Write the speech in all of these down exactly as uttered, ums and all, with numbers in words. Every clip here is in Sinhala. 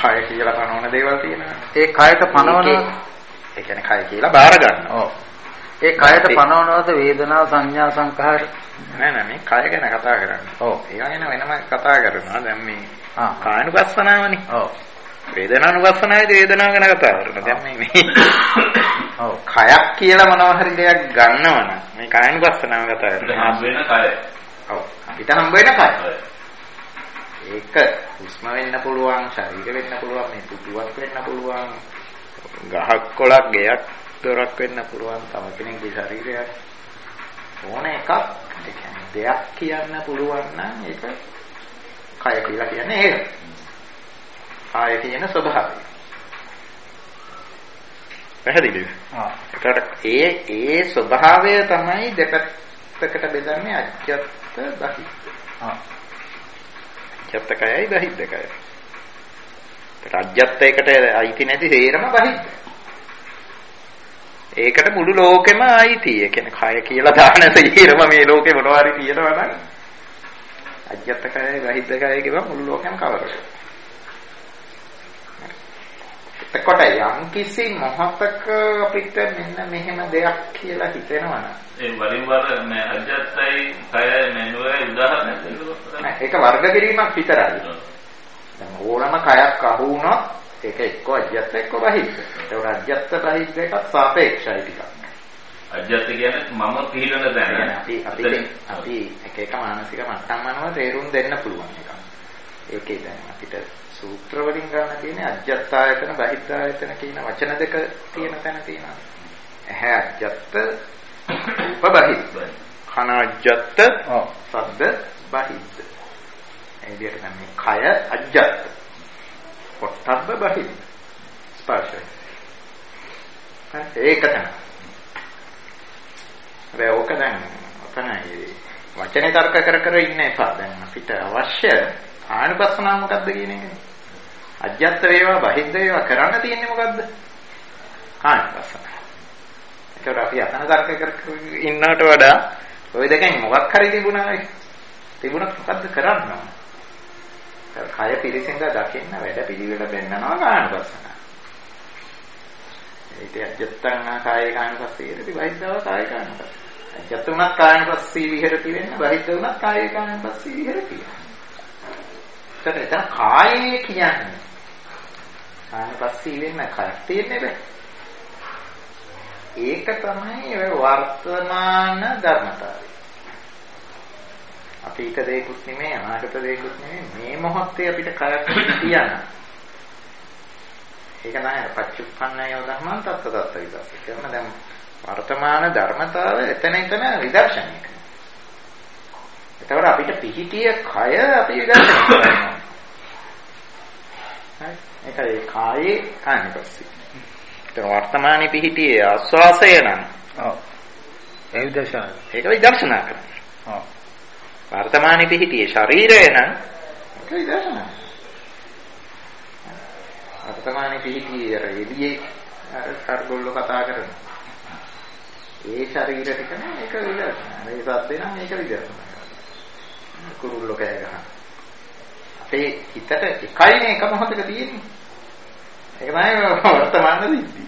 කය කියලා පනවන දේවල් තියෙනවා. ඒ කයට පනවන ඒ කියන්නේ කය කියලා බාර ගන්න. ඔව්. ඒ කයට පනවනවද වේදනා සංඥා සංඛාර? නෑ නෑ මේ කය ගැන කතා කරන්නේ. ඔව්. ඒක ගැන වෙනම කතා කරනවා. දැන් මේ කායනුපස්සනාවනේ. ඔව්. වේදනානුපස්සනාවේදී වේදනාව ගැන කතා කරනවා. දැන් මේ මේ ඔව්. කයක් කියලා මොනවා හරි දෙයක් ගන්නවනම් මේ කායනුපස්සනාව කතා කරනවා. හම්බ වෙන කය. ඔව්. අපිට හම්බ වෙන කය. ඒක හුස්ම වෙන්න පුළුවන්, ශරීර වෙන්න පුළුවන්, මේ පුටුවක් වෙන්න පුළුවන්, ගහක් කොළක්, ගෙයක් දොරක් වෙන්න පුළුවන්, තව කෙනෙකුගේ ශරීරයක් ඕන එකක් දෙයක් කියන්න පුළුවන් නම් ඒක කය කියලා කියන්නේ ඒක. කය කියන ස්වභාවය. පැහැදිලිද? ආ. ඒකට ඒ ඒ ස්වභාවය තමයි දෙපැත්තකට බෙදන්නේ අජ්ජත් බහිද්ද. ආ. අජ්ජත්කයයි බහිද්දකයයි. රාජ්‍යත් එකට අයිති නැති හේරම බහිද්ද. ඒකට මුළු ලෝකෙම අයිති. ඒ කියන්නේ කය කියලා දාන සීරම මේ ලෝකේ මොනවා හරි තියෙනවා නම් අජ්ජත්කයයි බහිද්දකයයි කියව මුළු ලෝකෙම කවර කරනවා. එතකොට යම් කිසි මොහතක අපිට මෙන්න මෙහෙම දෙයක් කියලා හිතෙනවා නම් ඒ වලින් වල මේ අජත්තයි කය මෙනුවේ උදාහරණයක් දෙන්නකො ඒක වර්ග කිරීමක් විතරයි. දැන් ඕනම කයක් අහු වුණොත් ඒක එක්ක අජත්ත එක්ක බහිද්ද. ඒක අජත්ත බහිද්ද එකක් සාපේක්ෂයි ටිකක්. අජත්ත කියන්නේ මම පිළිගන්න දැන. අපි අපි අපි එක එක මානසික මට්ටම් අනුව තේරුම් දෙන්න පුළුවන් එකක්. ඒකේ දැන් අපිට සූත්‍ර වලින් ගන්න තියෙන්නේ අජ්ජත්තායතන බහිද්ධායතන කියන වචන දෙක තියෙන තැන තියෙනවා. ඇහැ අජ්ජත්ත රූප බහිද්ධ. කන අජ්ජත්ත ශබ්ද බහිද්ධ. ඒ විදිහට තමයි කය අජ්ජත්ත. පොට්ටබ්බ බහිද්ධ. ස්පර්ශය. ඒක තමයි. හැබැයි ඕක දැන් ඔතනයි වචනේ තර්ක කර කර ඉන්න එපා. දැන් අපිට අවශ්‍ය ආනුපස්සනාව මොකද්ද කියන එකනේ. අජ්ජත් වේවා බහිද්ද වේවා කරන්න තියෙන්නේ මොකද්ද? ආනුපස්සනාව. ඒකට අපි අතන තර්ක කර ඉන්නවට වඩා ওই දෙකෙන් මොකක් හරි තිබුණා ඒ. තිබුණත් මොකද්ද කරන්න ඕන? කය පිළිසින්ද දකින්න වැඩ පිළිවෙල පෙන්නනවා ආනුපස්සනාව. ඒක අජ්ජත්තං කාය කායනුපස්සීරති බහිද්දව කාය කායනුපස්සී. අජ්ජත් උනත් කායනුපස්සී විහෙරති වෙන්න බහිද්ද උනත් කාය කායනුපස්සී විහෙරති. එතන කායේ කියන්නේ කායපස්සී වෙන්න කයක් තියෙන්නේ බෑ. ඒක තමයි වර්තමාන ධර්මතාවය. අතීත දේකුත් නෙමෙයි අනාගත දේකුත් නෙමෙයි මේ මොහොතේ අපිට කයක් තියන. ඒක නෑ පච්චුප්පන්නය ධර්මං තත්ත තත්ත විදස්. කියන දැන් වර්තමාන ධර්මතාවය එතන එතන විදර්ශනය කරනවා. එතකොට අපිට පිහිටිය කය අපි විදර්ශනය කරනවා. හරි. ඒකයි කායේ කායනුපස්සී. ඒක වර්තමානයේ පිහිටියේ ආස්වාසය නම්. ඔව්. ඒ විදර්ශන. ඒක විදර්ශනා කරනවා. ඔව්. වර්තමානයේ පිහිටියේ ශරීරය නම් ඒක විදර්ශනා. වර්තමානයේ පිහිටියේ රෙදියේ අර කරගොල්ලෝ කතා කරනවා. ඒ ශරීර ටික නම් ඒක විදර්ශනා. මේ සද්දේ නම් ඒක විදර්ශනා. කුරුල්ලෝ කෑ ගහන. අපේ හිතට එකයිනේ එක මොහොතක තියෙන්නේ. ඒක තමයි වර්තමාන සිද්ධිය.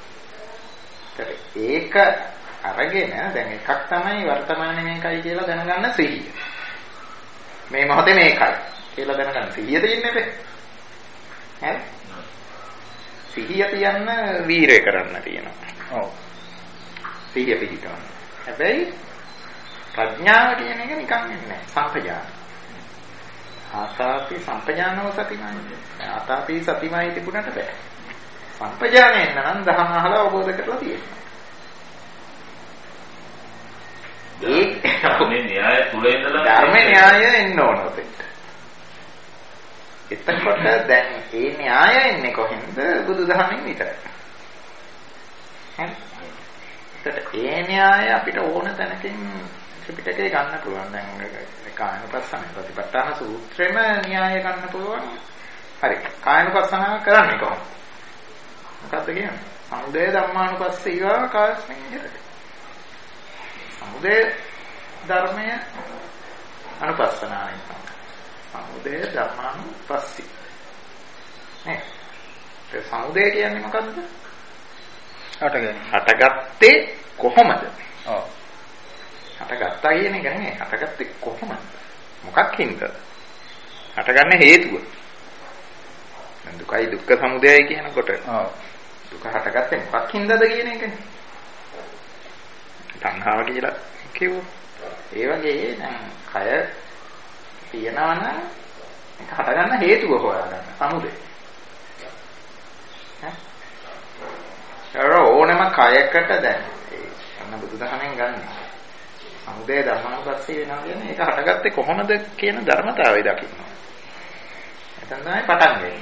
ඒක අරගෙන දැන් එකක් තමයි වර්තමානයේ මේකයි කියලා දැනගන්න සිහිය. මේ මොහොතේ මේකයි කියලා දැනගන්න සිහිය තියෙන්නේ බෑ. හරි? සිහිය තියන්න වීරය කරන්න තියෙනවා. ඔව්. සිහිය පිහිටවන්න. හැබැයි ප්‍රඥාව කියන එක නිකන් නෙමෙයි සම්පජාන. ආතාපි සම්පජානව සතිමයි. ආතාපි සතිමයි තිබුණාට බෑ. සම්පජානෙන් නම් දහම අහලා අවබෝධ කරලා තියෙනවා. ඒ ධර්මයේ න්‍යාය තුල ඉඳලා ධර්මයේ න්‍යාය එන්න ඕන උදේට. එතකොට දැන් මේ න්‍යාය එන්නේ කොහෙන්ද? බුදුදහමෙන් විතරයි. හරි. එතකොට ඒ න්‍යාය අපිට ඕන තැනකින් ත්‍රිපිටකේ ගන්න පුළුවන්. දැන් කායනුපස්සන ප්‍රතිපත්තාන සූත්‍රෙම න්‍යාය ගන්න පුළුවන්. හරි. කායනුපස්සන කරන්නේ කොහොමද? මොකද්ද කියන්නේ? සමුදය ධම්මානුපස්සීවා කායස්මින් විහෙරති. සමුදය ධර්මය අනුපස්සනායි. සමුදය ධම්මානුපස්සී. නේ. ඒ සමුදය කියන්නේ මොකද්ද? හටගන්නේ. හටගත්තේ කොහොමද? ඔව්. හටගත්තා කියන එක නෙමෙයි. හටගත්තේ කොහොමද? මොකක් හින්දාද? හටගන්න හේතුව. දැන් දුකයි දුක්ඛ සමුදයයි කියනකොට ඔව්. දුක හටගත්තේ මොකක් හින්දාද කියන එකනේ. තණ්හාව කියලා කිව්වොත් ඒ වගේ දැන් කය තියනවා නම් ඒක හටගන්න හේතුව හොයාගන්න සමුදය. ඈ ඕනම කයකට දැන් ඒ අන්න බුදුදහමෙන් ගන්න සමුදය ධර්මානුපස්සී වෙනවා කියන්නේ ඒක හටගත්තේ කොහොමද කියන ධර්මතාවය දකින්න. එතන තමයි පටන් ගන්නේ.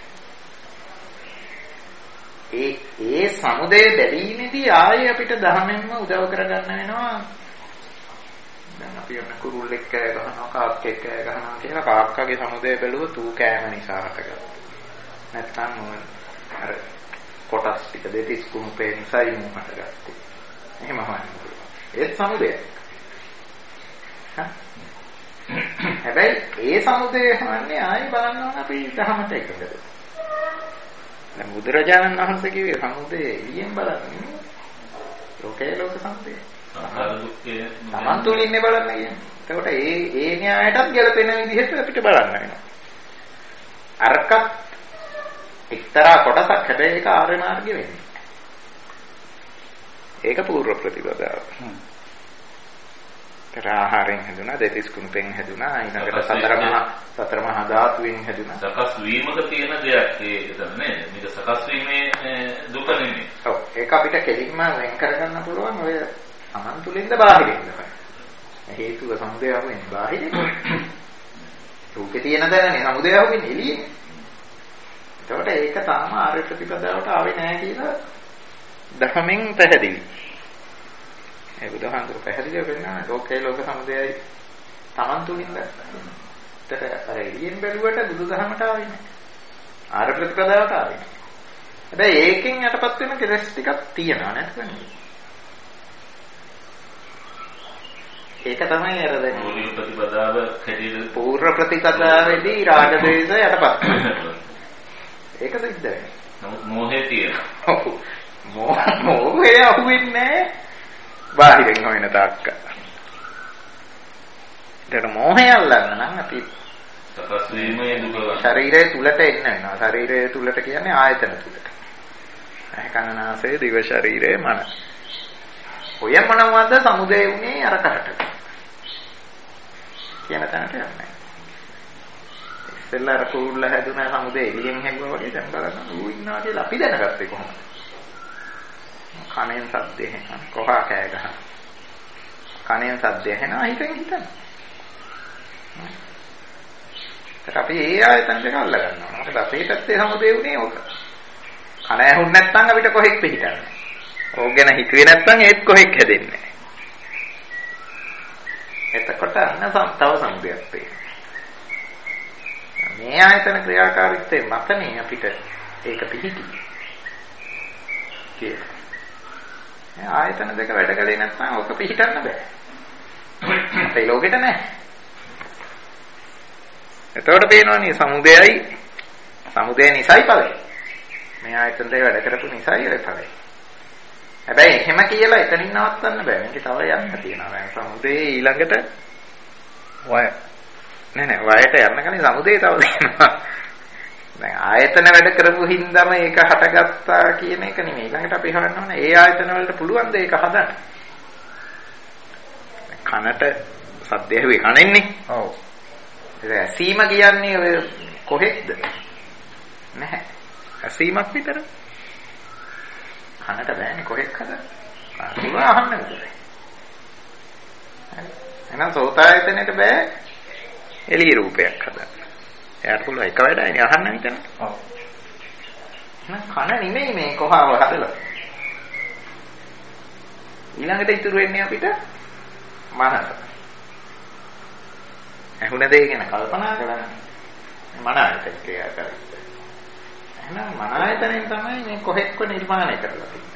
ඒ ඒ සමුදය බැලීමේදී ආයේ අපිට ධර්මයෙන්ම උදව් කරගන්න වෙනවා. දැන් අපි ඔන්න කුරුල්ලෙක් කෑ ගහනවා කාක්කෙක් කෑ ගහනවා කියලා කාක්කගේ සමුදය බැලුවොත් ඌ කෑම නිසා හටගත්තා. නැත්තම් අර කොටස් ටික දෙතිස් කුණුපේ නිසා ඊ මු හටගත්තේ. එහෙම හොයන්න. ඒත් සමුදය. හැබැයි ඒ සමුදය හොයන්නේ ආයේ බලන්න ඕන අපි ධර්මයට එකද. දැන් බුදුරජාණන් වහන්සේ කිව්වේ සමුදය එළියෙන් බලන්නේ. ලෝකේ ලෝක සමුදය. තමන් තුලින් ඉන්නේ බලන්න කියන්නේ. එතකොට ඒ ඒ න්‍යායයටත් ගැලපෙන විදිහට අපිට බලන්න වෙනවා. අරකට එක්තරා කොටසක් හැබැයි ඒක ආර්ය මාර්ගය වෙන්නේ. ඒක පූර්ව ප්‍රතිපදාව. ආහාරයෙන් හැදුනා, දෙතිස් කුණුපෙන් හැදුනා, ඊළඟට සතර මහා සතර මහා ධාතුවෙන් හැදුනා. සකස් වීමක තියෙන දෙයක් ඒක නේද? මේක සකස් වීමේ දුක නෙමෙයි. ඔව් ඒක අපිට කෙලින්ම වෙන් කරගන්න පුළුවන් ඔය අනන් තුලින්ද බාහිරින්ද හොය. හේතුව සමුදය වෙන්නේ බාහිරින්. රූපේ තියෙන දැනනේ සමුදය වෙන්නේ එළියේ. එතකොට ඒක තාම ආර්ය ප්‍රතිපදාවට ආවේ නැහැ කියලා ධර්මයෙන් පැහැදිලි. ඒ බුදුහාමුදුරු පැහැදිලිව වෙනවා ලෝකේ ලෝක සමුදයයි තමන් තුලින් දැක්කා. ඒතර අර එළියෙන් බැලුවට බුදුදහමට ආවේ නැහැ. ආර්ය ප්‍රතිපදාවට ආවේ නැහැ. හැබැයි ඒකෙන් යටපත් වෙන කෙලස් ටිකක් තියෙනවා නේද? ඒක තමයි අර දැන් මූලික ප්‍රතිපදාව හැටියට පූර්ව ප්‍රතිපදාවේදී රාග දේශ යටපත් වෙනවා. ඒක සිද්ධ වෙනවා. මොහේ තියෙනවා. ඔව්. මොහේ අහුවෙන්නේ බාහිරින් හොයන තාක්ක. දැන් මොහේ අල්ලන්න නම් අපි සකස් වීමේ දුක ශරීරය තුලට එන්න වෙනවා. ශරීරය තුලට කියන්නේ ආයතන තුලට. ඇහ කන නාසය දිව ශරීරය මන. ඔය මොනවද සමුදය උනේ අර කරට. කියන තැනට යන්නේ. ඉස්සෙල්ලා අර කුරුල්ල හැදුනා සමුදය එළියෙන් හැදුවා වගේ දැන් බලන්න ඌ ඉන්නවා කියලා අපි දැනගත්තේ කොහොමද? කණෙන් සද්දේ එනවා. කොහා කෑ ගහනවා. කණෙන් සද්දේ එනවා හිතෙන් හිතන. ඒත් අපි ඒ ආයතන දෙක අල්ල ගන්නවා. මොකද අපේ පැත්තේ සමුදය උනේ ඕක. කන ඇහුන්නේ නැත්නම් අපිට කොහෙත් පිටින්නේ. ඕක ගැන හිතුවේ නැත්නම් ඒත් කොහෙත් හැදෙන්නේ නැහැ. එතකොට අන්න තව සමුදයක් තියෙනවා. මේ ආයතන ක්‍රියාකාරීත්වයේ මතනේ අපිට ඒක පිහිටි. කියලා. මේ ආයතන දෙක වැඩ කලේ නැත්නම් ඕක පිහිටන්න බෑ. ඒ ලෝකෙට නැහැ. එතකොට පේනවනේ සමුදයයි සමුදය නිසයි ඵලයි. මේ ආයතන දෙක වැඩ කරපු නිසයි ඒ ඵලයි. හැබැයි එහෙම කියලා එතනින් නවත්තන්න බෑ. මේක තව යන්න තියෙනවා. දැන් සමුදේ ඊළඟට වය නෑ නෑ වයට යන්න කලින් සමුදේ තව තියෙනවා. දැන් ආයතන වැඩ කරපු හින්දාම ඒක හටගත්තා කියන එක නෙමෙයි. ඊළඟට අපි හොයන්න ඕනේ ඒ ආයතන වලට පුළුවන් ද ඒක හදන්න. කනට සද්දය හුවේ කනෙන්නේ. ඔව්. ඒක ඇසීම කියන්නේ ඔය කොහෙත්ද? නැහැ. ඇසීමක් විතර. කනට බෑනේ කොහෙත් හදන්න. කන අහන්න විතරයි. එහෙනම් සෝතායතනෙට බෑ එළිය රූපයක් හදන්න. එයාට පුළුවන් එක වැඩයි අහන්න විතරයි. ඔව්. එහෙනම් කන නෙමෙයි මේ කොහාව හදලා. ඊළඟට ඉතුරු වෙන්නේ අපිට මනස. ඇහුණ දේ ගැන කල්පනා කරන්න. මන ආයතන ක්‍රියාකාරීත්වය. එහෙනම් මන ආයතනෙන් තමයි මේ කොහෙත්ව නිර්මාණය කරලා තියෙන්නේ.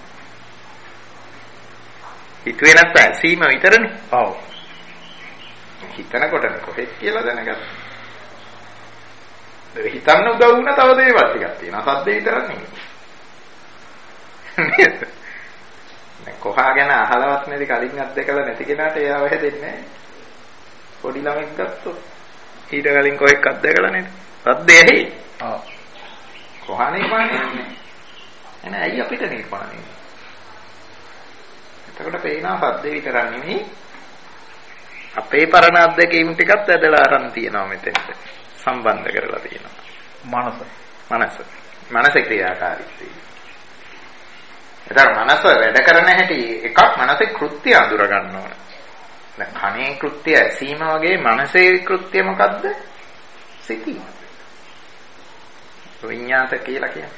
හිතුවේ නැත්නම් ඇසීම විතරනේ. ඔව්. හිතනකොට කොහෙත් කියලා දැනගත්තා. හිතන්න උදව් වුණ තව දේවල් ටිකක් තියෙනවා. සද්දේ විතරක් නෙමෙයි. නේද? දැන් කොහා ගැන අහලවත් නැති කලින් අත්දැකලා නැති කෙනාට ඒව හැදෙන්නේ නැහැ. පොඩි ළමෙක් ගත්තොත් ඊට කලින් කොහෙක් අත්දැකලා නැති. සද්දේ ඇහි. ඔව්. කොහා නිර්මාණය වෙන්නේ? එන ඇයි අපිට නිර්මාණය වෙන්නේ? එතකොට පේනවා සද්දේ විතරක් නෙමෙයි අපේ පරණ අත්දැකීම් ටිකත් ඇදලා අරන් තියෙනවා මෙතෙන්ට. සම්බන්ධ කරලා තියෙනවා. මනස. මනස. මනසේ ක්‍රියාකාරීත්වය. ඒතර මනස වැඩ කරන හැටි එකක් මනසේ කෘත්‍ය අඳුර ගන්න ඕන. දැන් කණේ කෘත්‍ය ඇසීම වගේ මනසේ කෘත්‍ය මොකද්ද? සිතීම. විඤ්ඤාත කියලා කියන්නේ.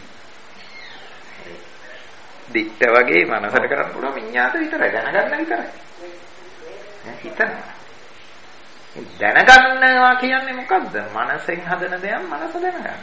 දිට්ඨ වගේ මනසට කරන්න පුළුවන් විඤ්ඤාත විතරයි දැනගන්න විතරයි. හිතනවා. දැනගන්නවා කියන්නේ මොකද්ද? මනසෙන් හදන දෙයක් මනස දැනගන්න.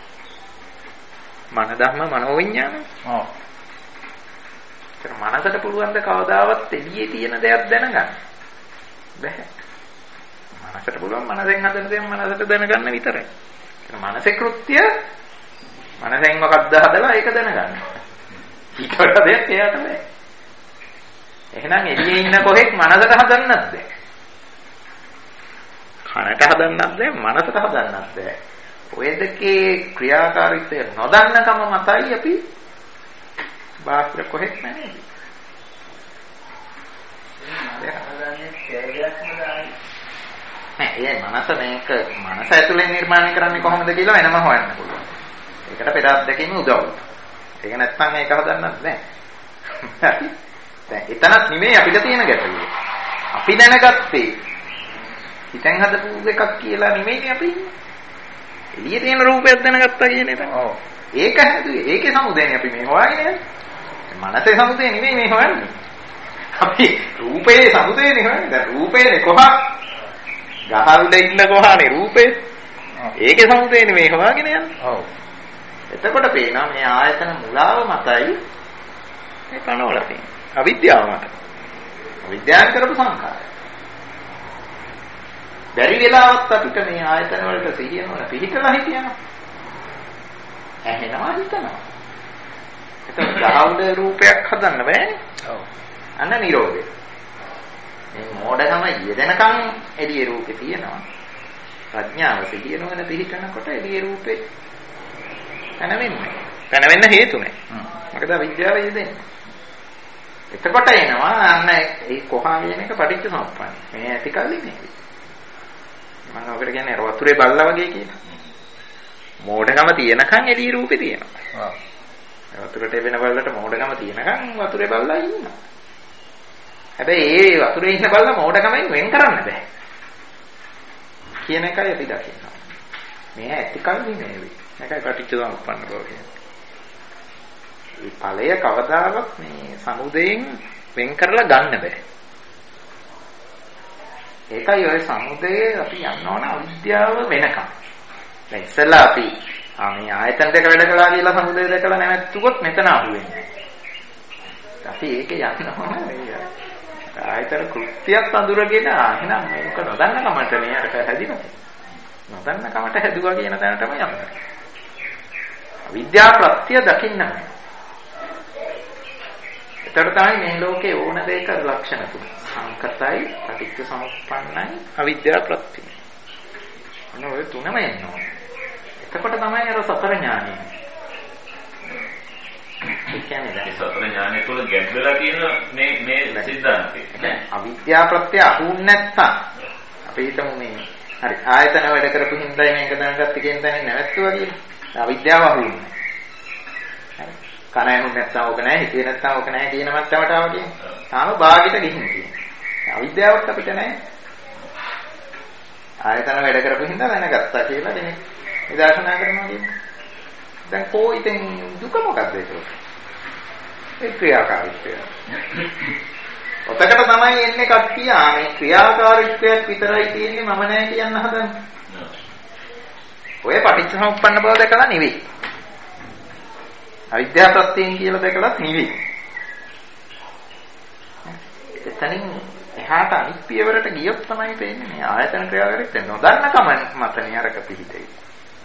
මන ධර්ම මනෝවිඤ්ඤාණය. ඔව්. ඒක මනසට පුළුවන් ද කවදාවත් එළියේ තියෙන දෙයක් දැනගන්න. බැහැ. මනසට පුළුවන් මනසෙන් හදන දෙයක් මනසට දැනගන්න විතරයි. ඒක මනසේ කෘත්‍ය මනසෙන් මොකක්ද හදලා ඒක දැනගන්න. ඊට වඩා දෙයක් එයාට බෑ. එහෙනම් එළියේ ඉන්න කොහෙක් මනසට හදන්නත් බෑ. කනට හදන්නත් බෑ, මනසට හදන්නත් බෑ. ඔය දෙකේ ක්‍රියාකාරීත්වය නොදන්නකම මතයි අපි බාහිර කොහෙත් නැහැ. නෑ, ඒ මනස මේක මනස ඇතුලෙන් නිර්මාණය කරන්නේ කොහොමද කියලා වෙනම හොයන්න පුළුවන්. ඒකට පෙර අත්දැකීම උදව් වෙනවා. ඒක නැත්නම් ඒක හදන්නත් බෑ. හරි. දැන් එතනත් නෙමෙයි අපිට තියෙන ගැටලුව. අපි දැනගත්තේ හිතෙන් හදපු එකක් කියලා නෙමෙයිනේ අපි ඉන්නේ. එළියේ තියෙන රූපයක් දැනගත්තා කියන එක. ඔව්. ඒක හැදුවේ. ඒකේ සමුදයනේ අපි මේ හොයාගෙන යන්නේ. මනසේ සමුදය නෙමෙයි මේ හොයන්නේ. අපි රූපේ සමුදයනේ හොයන්නේ. දැන් රූපේනේ කොහා? ගහ උඩ ඉන්න කොහානේ රූපේ? ඒකේ සමුදයනේ මේ හොයාගෙන යන්නේ. ඔව්. එතකොට පේනවා මේ ආයතන මුලාව මතයි මේ කනවල තියෙන. අවිද්‍යාව මත. අවිද්‍යාව කරපු සංඛාරය. බැරි වෙලාවත් අපිට මේ ආයතන වලට සිහිය නොන පිහිටලා හිටියනවා. ඇහෙනවා හිතනවා. එතකොට ගහවුඩ රූපයක් හදන්න බෑනේ. ඔව්. අන්න නිරෝධය. මේ මෝඩකම යෙදෙනකන් එළියේ රූපේ තියෙනවා. ප්‍රඥාව සිහිය නොවන පිහිටනකොට එළියේ රූපේ පැනවෙන්නේ. පැනවෙන්න හේතු නැහැ. මොකද අවිද්‍යාව යෙදෙන්නේ. එතකොට එනවා අන්න ඒ කොහා කියන එක පටිච්ච සමුප්පන්න. මේ ඇති කල්ලි නෙවෙයි. මම ඔකට කියන්නේ වතුරේ බල්ලා වගේ කියලා. මෝඩකම තියෙනකන් එළිය රූපේ තියෙනවා. ඔව්. වතුරට එවෙන බල්ලට මෝඩකම තියෙනකන් වතුරේ බල්ලා ඉන්නවා. හැබැයි ඒ වතුරේ ඉන්න බල්ලා මෝඩකමෙන් වෙන් කරන්න බෑ. කියන එකයි අපි දකිනවා. මේ ඇති කල්ලි නෙවෙයි. මේකයි පටිච්ච සමුප්පන්න බව කියන්නේ. මේ ඵලය කවදාවත් මේ සමුදයෙන් වෙන් කරලා ගන්න බෑ. ඒකයි ඔය සමුදය අපි යන්න ඕන අවිද්‍යාව වෙනකම්. දැන් ඉස්සෙල්ලා අපි ආ මේ ආයතන දෙක වැඩ කළා කියලා සමුදය දෙකලා නැවැත්තුකොත් මෙතන අහු වෙන්නේ. අපි ඒක යන්න ඕන මේ ආයතන කෘත්‍යයක් අඳුරගෙන එහෙනම් මේක නොදන්න කමට මේ අර හැදිනවා. නොදන්න කමට හැදුවා කියන තැනටම යන්න. අවිද්‍යා ප්‍රත්‍ය දකින්න. ඒතර තමයි මේ ලෝකේ ඕන දෙයක ලක්ෂණ තුන. සංකතයි, පටිච්ච සමුප්පන්නයි, අවිද්‍යා ප්‍රත්‍ය. අන්න ඔය තුනම එනවා. එතකොට තමයි අර සතර ඥානය. ඒ කියන්නේ දැන් සතර ඥානය තුළ ගැඹුරලා තියෙන මේ මේ සිද්ධාන්තය. අවිද්‍යා ප්‍රත්‍ය අහුන්නේ නැත්තම් අපි හිතමු මේ හරි ආයතන වැඩ කරපු හින්දායි මේක දැනගත්ත කියන තැනින් නැවැත්තුවා කියලා. අවිද්‍යාව අහුන්නේ. හරි. කන ඇහුන්නේ නැත්තම් ඕක නැහැ, හිතේ නැත්තම් ඕක නැහැ කියන මට්ටමට ආව කියන්නේ. තාම භාගයට ගිහින් තියෙනවා. අවිද්‍යාවක් අපිට නැහැ. ආයතන වැඩ කරපු හින්දා දැනගත්තා කියලා කෙනෙක් විදර්ශනා කරනවා කියන්නේ. දැන් කෝ ඉතින් දුක මොකක්ද ඒක? ඒ ක්‍රියාකාරීත්වය. ඔතකට තමයි එන්නේ කට්ටිය ආ මේ ක්‍රියාකාරීත්වයක් විතරයි තියෙන්නේ මම නැහැ කියන්න හදන්නේ. ඔය පටිච්චසමුප්පන්න බව දැකලා නෙවෙයි. අවිද්‍යා ප්‍රත්‍යයෙන් කියලා දැකලත් නෙවෙයි. එතනින් එහාට අනිත් පියවරට ගියොත් තමයි තේන්නේ මේ ආයතන ක්‍රියාකාරීත්වය නොදන්න කම මතනේ අරක පිහිටේ.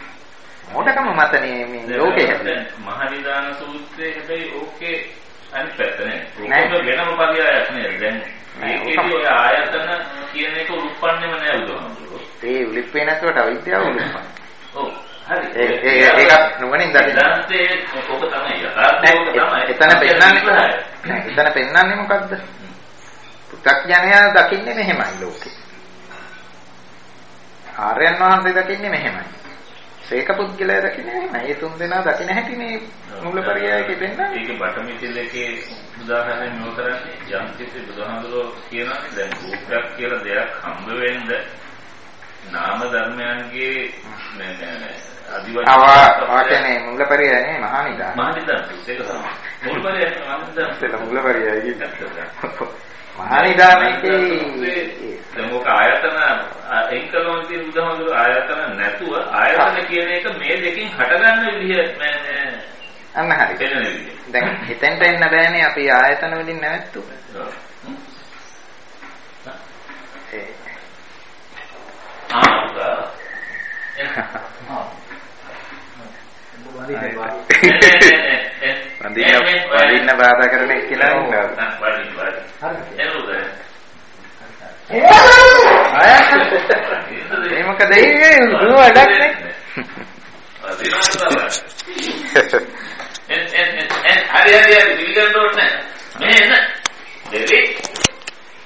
මොඩකම මතනේ මේ ලෝකේ හැදෙන්නේ. මහනිදාන සූත්‍රයේ හැබැයි ඕකේ අනිත් පැත්තනේ. ඕක වෙනම පරියායක් නේද? දැන් මේකේදී ඔය ආයතන කියන එක උල්පන්නේම නෑ උදාහරණයක්. ඒ උලිප්පේ නැතුවට අවිද්‍යාව උලිප්පන. ඔව්. හරි. ඒ ඒ ඒක නුවණින් දකින්න. දාන්තේ ඕක තමයි. යථාර්ථය ඕක තමයි. එතන පෙන්නන්නේ එතන පෙන්නන්නේ මොකද්ද? පු탁ඥයා දකින්නේ මෙහෙමයි ලෝකේ. ආර්යයන් වහන්සේ දකින්නේ මෙහෙමයි. ශේක පුද්ගලයා දකින්නේ මෙහෙමයි. මේ තුන් දෙනා දකින්න හැටි මේ මූලපරියායකේ පෙන්නන්නේ. ඒක බටමිතිලකේ උදාහරණයක් නෝ කරන්නේ යම් කිසි බුදුහාමුදුරුවෝ කියනවානේ දැන් රූපයක් කියලා දෙයක් හම්බ වෙන්න නාම ධර්මයන්ගේ මේ මේ අදිවචන ආවාකනේ මූලපරියාය නේ මහා නිදාන. මහා නිදාන ඒක තමයි. මූලපරියාය මහා නිදාන. ඒක මූලපරියාය කියන්නේ. මහා නිදානයේ දැන් මොක ආයතන එන්කලොන් තියෙන බුදුහාමුදුරුවෝ ආයතන නැතුව ආයතන කියන එක මේ දෙකෙන් හටගන්න විදිහ මේ අන්න හරි. දැන් හිතෙන්ට එන්න බෑනේ අපි ආයතන වලින් නැවැත්තු. ඒ ආ වඳින්න වඳින්න බාධා කරන එක කියලා නේද? වඳින්න බාධා. හරි. ඒ මොකද ඒ දුර වැඩක් නේ. එන් එන් එන් හරි හරි හරි පිළිගන්න ඕනේ. මේ එන්න. දෙවි